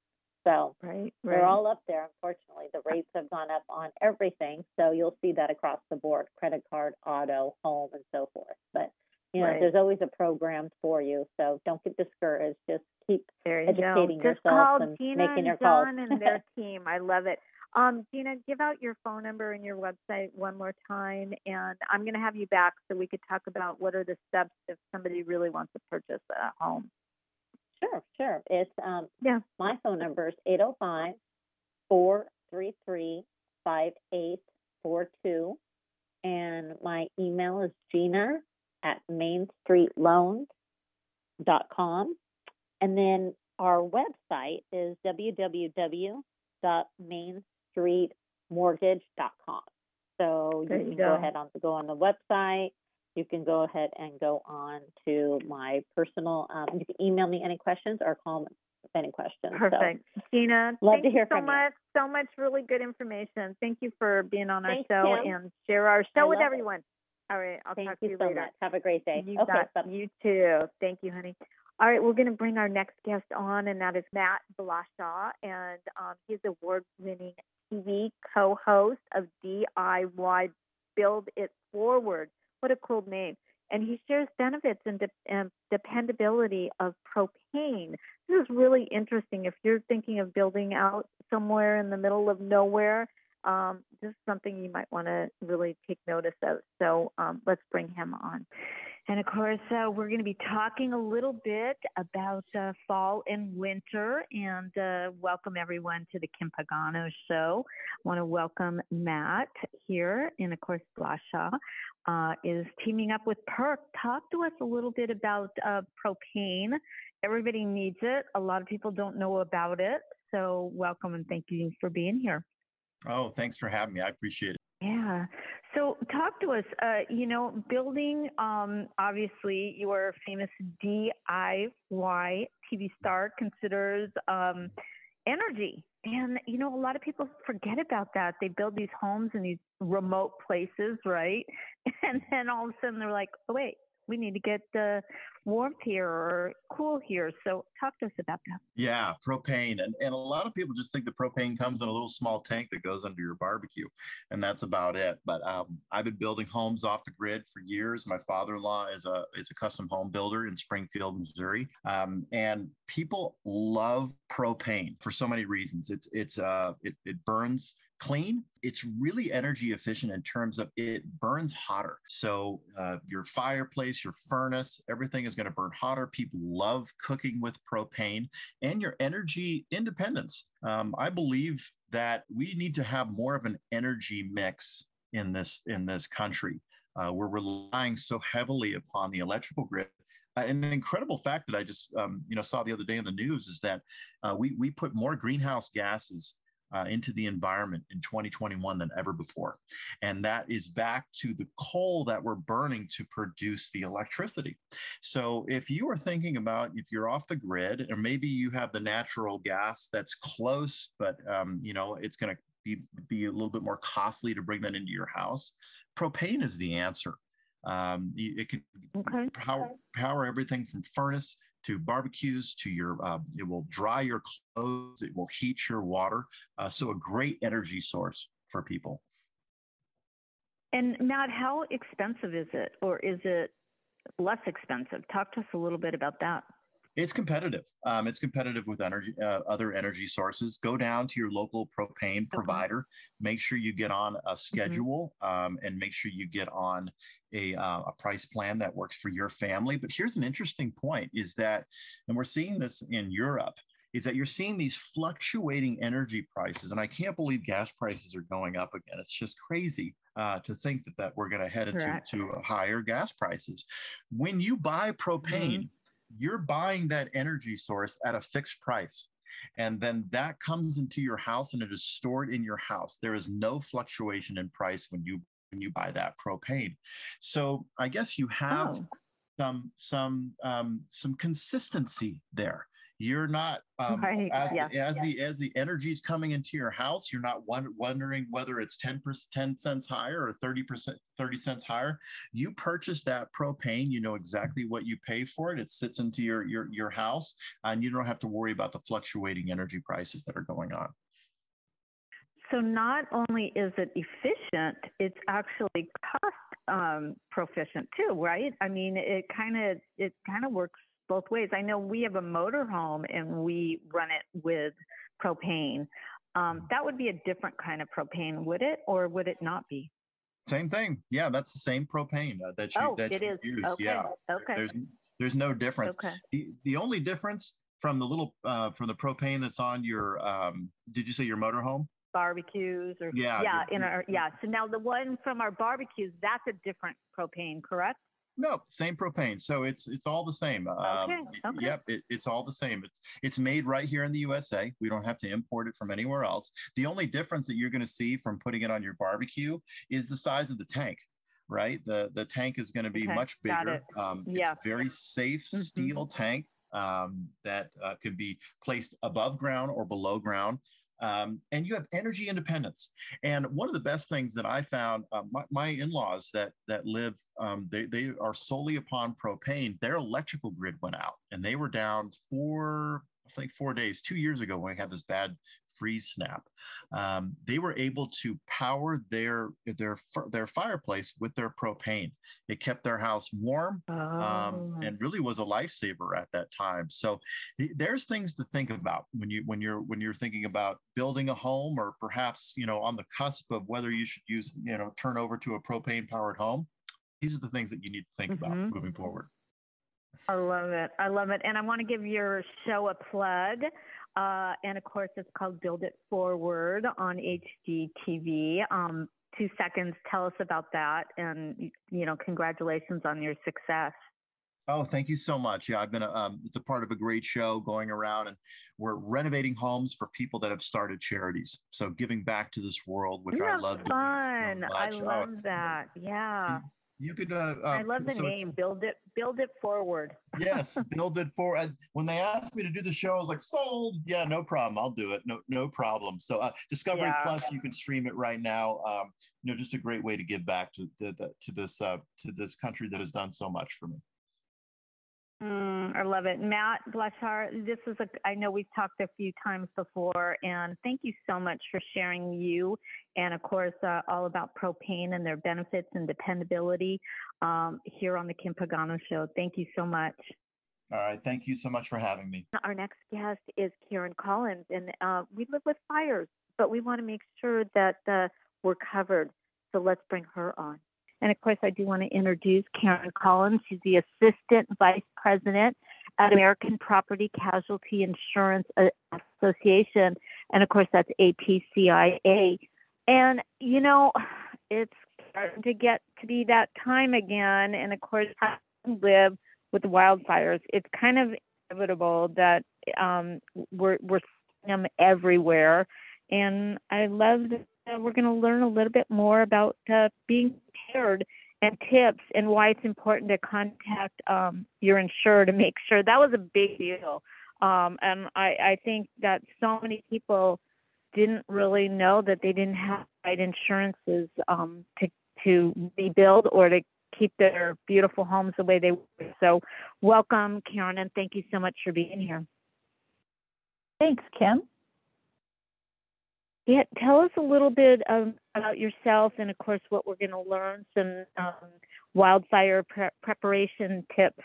So right, right. They're all up there. Unfortunately, the rates have gone up on everything. So you'll see that across the board, credit card, auto, home, and so forth. But, you know, right. there's always a program for you. So don't get discouraged. Just keep there you educating go. Just yourself call and Gina making and your John calls. and their team. I love it. Um, Gina, give out your phone number and your website one more time, and I'm going to have you back so we could talk about what are the steps if somebody really wants to purchase a home. Sure, sure. It's um, yeah. My phone number is eight oh five, four three three, five eight four two, and my email is Gina at main street loans dot com, and then our website is w w w dot main street mortgage dot com. So you, you can go. go ahead on go on the website. You can go ahead and go on to my personal. Um, you can email me any questions or call me with any questions. Perfect, so, Gina. Love thank to hear you so from much. you. So much really good information. Thank you for being on our Thanks, show Kim. and share our show I with love everyone. It. All right, I'll Thank talk you to you so later. much. Have a great day. You okay, got, you too. Thank you, honey. All right, we're going to bring our next guest on, and that is Matt Blashaw, and um, he's award-winning T V co-host of D I Y Build It Forward. What a cool name. And he shares benefits and, de- and dependability of propane. This is really interesting. If you're thinking of building out somewhere in the middle of nowhere, um, this is something you might want to really take notice of. So um, let's bring him on. And of course, uh, we're going to be talking a little bit about uh, fall and winter, and uh, welcome everyone to the Kim Pagano Show. I want to welcome Matt here, and of course, Blashaw uh, is teaming up with Perk. Talk to us a little bit about uh, propane. Everybody needs it. A lot of people don't know about it. So welcome, and thank you for being here. Oh, thanks for having me. I appreciate it. Yeah. So talk to us, uh, you know, building, um, obviously you are a famous D I Y T V star, considers um, energy. And, you know, a lot of people forget about that. They build these homes in these remote places, right? And then all of a sudden they're like, oh, wait, we need to get uh, warmth here or cool here. So talk to us about that. Yeah, propane. And, and a lot of people just think the propane comes in a little small tank that goes under your barbecue, and that's about it. But um, I've been building homes off the grid for years. My father-in-law is a is a custom home builder in Springfield, Missouri. Um, and people love propane for so many reasons. It's it's uh it, it burns clean. It's really energy efficient in terms of it burns hotter. So uh, your fireplace, your furnace, everything is going to burn hotter. People love cooking with propane, and your energy independence. Um, I believe that we need to have more of an energy mix in this in this country. Uh, we're relying so heavily upon the electrical grid. Uh, and an incredible fact that I just um, you know saw the other day in the news is that uh, we we put more greenhouse gases Uh, into the environment in twenty twenty-one than ever before. And that is back to the coal that we're burning to produce the electricity. So if you are thinking about, if you're off the grid, or maybe you have the natural gas that's close, but um, you know, it's going to be, be a little bit more costly to bring that into your house, propane is the answer. Um, it can okay. power, power everything from furnace to barbecues, to your, uh, it will dry your clothes, it will heat your water. Uh, so a great energy source for people. And Matt, how expensive is it, or is it less expensive? Talk to us a little bit about that. It's competitive. Um, it's competitive with energy, uh, other energy sources. Go down to your local propane provider. Okay. Make sure you get on a schedule, mm-hmm. um, and make sure you get on a, uh, a price plan that works for your family. But here's an interesting point: is that, and we're seeing this in Europe, is that you're seeing these fluctuating energy prices, and I can't believe gas prices are going up again. It's just crazy uh, to think that that we're going to head into to higher gas prices. When you buy propane. Mm-hmm. You're buying that energy source at a fixed price. And then that comes into your house and it is stored in your house. There is no fluctuation in price when you when you buy that propane. So I guess you have oh. some some um, some consistency there. You're not um, right. as, yeah. as yeah. the as the energy is coming into your house, you're not wonder, wondering whether it's ten percent, ten cents higher or thirty percent, thirty cents higher. You purchase that propane, you know exactly what you pay for it. It sits into your your your house, and you don't have to worry about the fluctuating energy prices that are going on. So not only is it efficient, it's actually cost um, proficient too, right? I mean, it kind of it kind of works both ways. I know we have a motorhome and we run it with propane. Um, that would be a different kind of propane, would it, or would it not be? Same thing. Yeah, that's the same propane uh, that you oh, that it you is. use. Okay. Yeah. Okay. There's there's no difference. Okay. The the only difference from the little uh, from the propane that's on your um, did you say your motorhome? Barbecues or yeah yeah in our yeah. So now the one from our barbecues, that's a different propane, correct? No, same propane. So it's it's all the same. Um, okay. okay. Yep, it, it's all the same. It's it's made right here in the U S A. We don't have to import it from anywhere else. The only difference that you're going to see from putting it on your barbecue is the size of the tank, right? The the tank is going to be okay. much Got bigger. it. Um, yeah. It's a very safe mm-hmm. steel tank um, that uh, could be placed above ground or below ground. Um, and you have energy independence. And one of the best things that I found, uh, my, my in-laws that that live, um, they, they are solely upon propane. Their electrical grid went out and they were down for, I think, four days, two years ago when we had this bad freeze snap. Um, they were able to power their, their, their fireplace with their propane. It kept their house warm oh. um, and really was a lifesaver at that time. So th- there's things to think about when you when you're when you're thinking about building a home, or perhaps, you know, on the cusp of whether you should use, you know, turn over to a propane powered home. These are the things that you need to think mm-hmm. about moving forward. I love it. I love it. And I want to give your show a plug. Uh, and of course, it's called Build It Forward on H G T V. Um, two seconds, tell us about that. And, you know, congratulations on your success. Oh, thank you so much. Yeah, I've been a, um, it's a part of a great show going around, and we're renovating homes for people that have started charities. So giving back to this world, which Isn't I love. Fun. So I much. love oh, that. Yeah. You, you could. Uh, uh, I love the so name. Build it. Build it forward. Yes, build it forward. When they asked me to do the show, I was like, sold. Yeah, no problem. I'll do it. No, no problem. So uh, Discovery yeah. Plus, you can stream it right now. Um, you know, just a great way to give back to the, the to this uh, to this country that has done so much for me. Mm, I love it. Matt Blachar, this is a, I know we've talked a few times before, and thank you so much for sharing you and, of course, uh, all about propane and their benefits and dependability um, here on the Kim Pagano Show. Thank you so much. All right. Thank you so much for having me. Our next guest is Karen Collins, and uh, we live with fires, but we want to make sure that uh, we're covered. So let's bring her on. And of course, I do want to introduce Karen Collins. She's the Assistant Vice President at American Property Casualty Insurance Association. And of course, that's A P C I A. And, you know, it's starting to get to be that time again. And of course, I live with the wildfires. It's kind of inevitable that um, we're, we're seeing them everywhere. And I love that uh, we're going to learn a little bit more about uh, being prepared and tips and why it's important to contact um, your insurer to make sure. That was a big deal. Um, and I, I think that so many people didn't really know that they didn't have the right insurances um, to, to rebuild or to keep their beautiful homes the way they were. So welcome, Karen, and thank you so much for being here. Thanks, Kim. Yeah, tell us a little bit um, about yourself and, of course, what we're going to learn, some um, wildfire pre- preparation tips.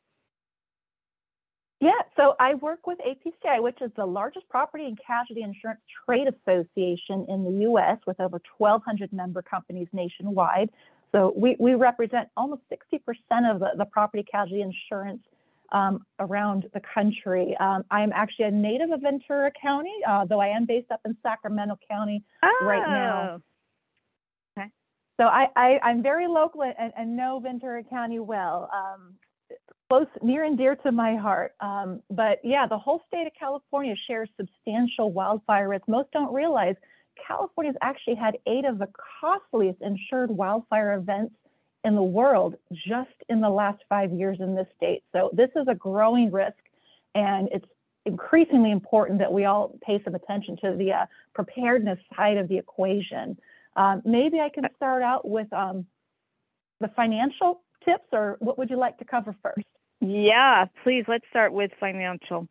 Yeah, so I work with A P C I, which is the largest property and casualty insurance trade association in the U S with over twelve hundred member companies nationwide. So we, we represent almost sixty percent of the, the property casualty insurance um, around the country. Um, I am actually a native of Ventura County, uh, though I am based up in Sacramento County oh. right now. Okay. So I, I, I'm very local and, and know Ventura County well. Um, close, near and dear to my heart. Um, but yeah, the whole state of California shares substantial wildfire risk. Most don't realize California's actually had eight of the costliest insured wildfire events in the world just in the last five years in this state. So this is a growing risk, and it's increasingly important that we all pay some attention to the uh, preparedness side of the equation. Um, maybe I can start out with um, the financial tips, or what would you like to cover first? Yeah, please, let's start with financial.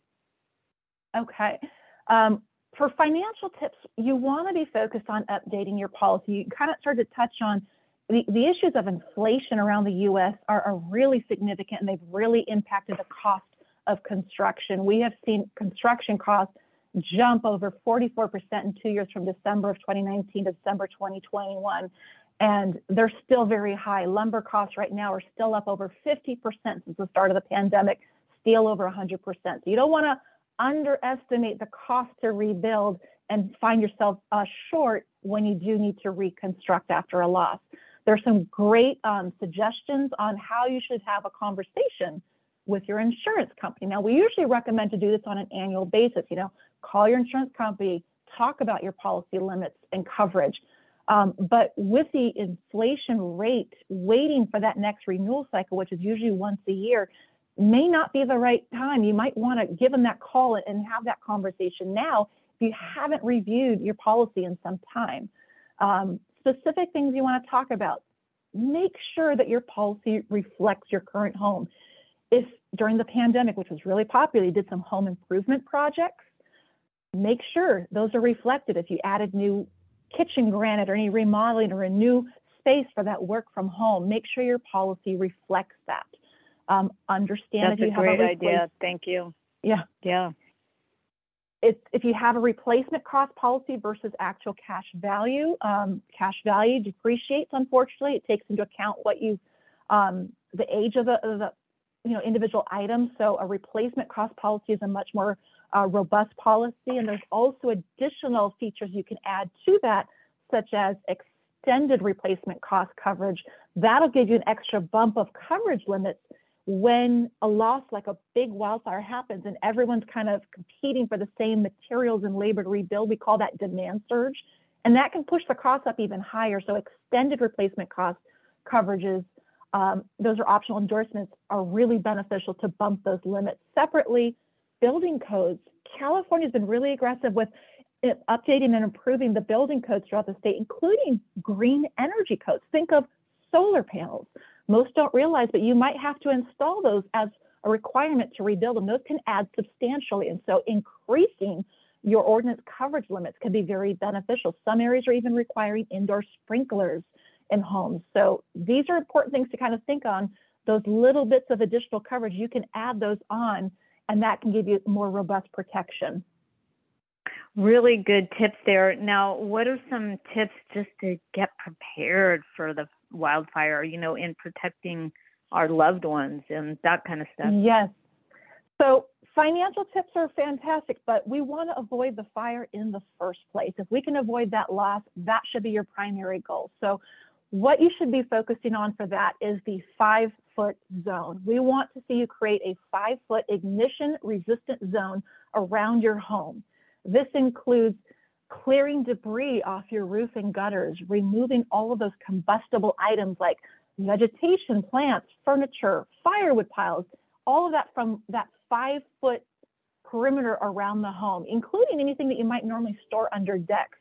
Okay. Um, for financial tips, you want to be focused on updating your policy. You kind of started to touch on the, the issues of inflation around the U S are, are really significant, and they've really impacted the cost of construction. We have seen construction costs jump over forty-four percent in two years from December of twenty nineteen to December twenty twenty-one. And they're still very high. Lumber costs right now are still up over fifty percent since the start of the pandemic, steel over one hundred percent. So you don't want to underestimate the cost to rebuild and find yourself uh, short when you do need to reconstruct after a loss. There's some great um, suggestions on how you should have a conversation with your insurance company. Now, we usually recommend to do this on an annual basis. You know, call your insurance company, talk about your policy limits and coverage. Um, but with the inflation rate, waiting for that next renewal cycle, which is usually once a year, may not be the right time. You might want to give them that call and have that conversation now if you haven't reviewed your policy in some time. Um, specific things you want to talk about. Make sure that your policy reflects your current home. If during the pandemic, which was really popular, you did some home improvement projects, make sure those are reflected. If you added new kitchen granite or any remodeling or a new space for that work from home, make sure your policy reflects that. Um, understand That's if you a have great a idea. Thank you. Yeah. Yeah. If, if you have a replacement cost policy versus actual cash value, um, cash value depreciates, unfortunately. It takes into account what you, um, the age of the, of the you know, individual items. So a replacement cost policy is a much more uh, robust policy. And there's also additional features you can add to that, such as extended replacement cost coverage. That'll give you an extra bump of coverage limits when a loss like a big wildfire happens and everyone's kind of competing for the same materials and labor to rebuild. We call that demand surge. And that can push the cost up even higher. So extended replacement cost coverages, um, those are optional endorsements, are really beneficial to bump those limits. Separately, building codes. California's been really aggressive with updating and improving the building codes throughout the state, including green energy codes. Think of solar panels. Most don't realize, but you might have to install those as a requirement to rebuild them. Those can add substantially. And so increasing your ordinance coverage limits can be very beneficial. Some areas are even requiring indoor sprinklers in homes. So these are important things to kind of think on. Those little bits of additional coverage, you can add those on, and that can give you more robust protection. Really good tips there. Now, what are some tips just to get prepared for the wildfire, you know, in protecting our loved ones and that kind of stuff? Yes. So financial tips are fantastic, but we want to avoid the fire in the first place. If we can avoid that loss, that should be your primary goal. So what you should be focusing on for that is the five foot zone. We want to see you create a five foot ignition resistant zone around your home. This includes clearing debris off your roof and gutters, removing all of those combustible items like vegetation, plants, furniture, firewood piles, all of that from that five foot perimeter around the home, including anything that you might normally store under decks.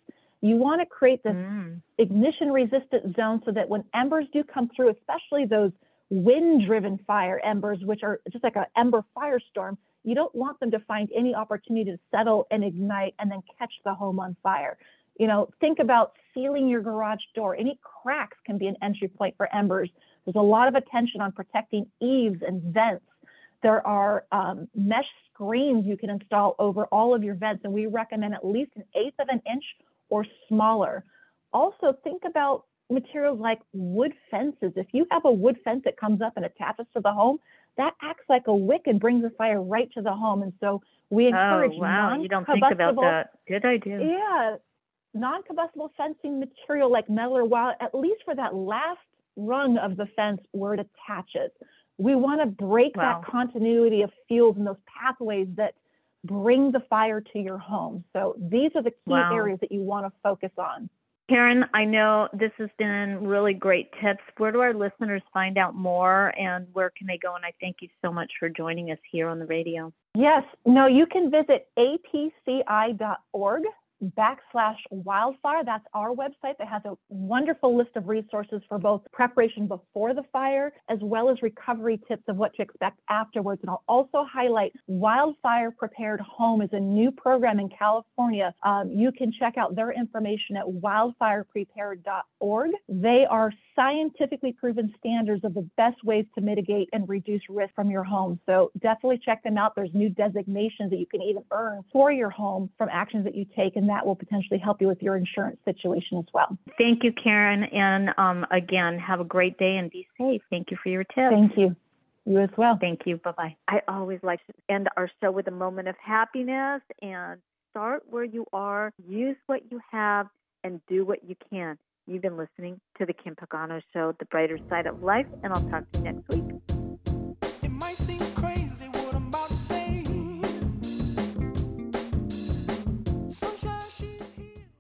You want to create this mm. ignition-resistant zone so that when embers do come through, especially those wind-driven fire embers, which are just like an ember firestorm, you don't want them to find any opportunity to settle and ignite and then catch the home on fire. You know, think about sealing your garage door. Any cracks can be an entry point for embers. There's a lot of attention on protecting eaves and vents. There are um, mesh screens you can install over all of your vents, and we recommend at least an eighth of an inch or smaller. Also, think about materials like wood fences. If you have a wood fence that comes up and attaches to the home, that acts like a wick and brings the fire right to the home. And so we encourage oh, wow. You don't think about that. Good idea. Yeah. Non-combustible fencing material like metal or wire, at least for that last rung of the fence where it attaches. We want to break wow. that continuity of fuels and those pathways that bring the fire to your home. So these are the key wow. areas that you want to focus on. Karen, I know this has been really great tips. Where do our listeners find out more, and where can they go? And I thank you so much for joining us here on the radio. Yes. No, you can visit A P C I dot org backslash wildfire. That's our website that has a wonderful list of resources for both preparation before the fire as well as recovery tips of what to expect afterwards. And I'll also highlight Wildfire Prepared Home is a new program in California. Um, you can check out their information at wildfire prepared dot org. They are scientifically proven standards of the best ways to mitigate and reduce risk from your home. So definitely check them out. There's new designations that you can even earn for your home from actions that you take, and that will potentially help you with your insurance situation as well. Thank you, Karen. And um, again, have a great day and be safe. Thank you for your tips. Thank you. You as well. Thank you. Bye-bye. I always like to end our show with a moment of happiness and start where you are, use what you have, and do what you can. You've been listening to The Kim Pagano Show, The Brighter Side of Life, and I'll talk to you next week.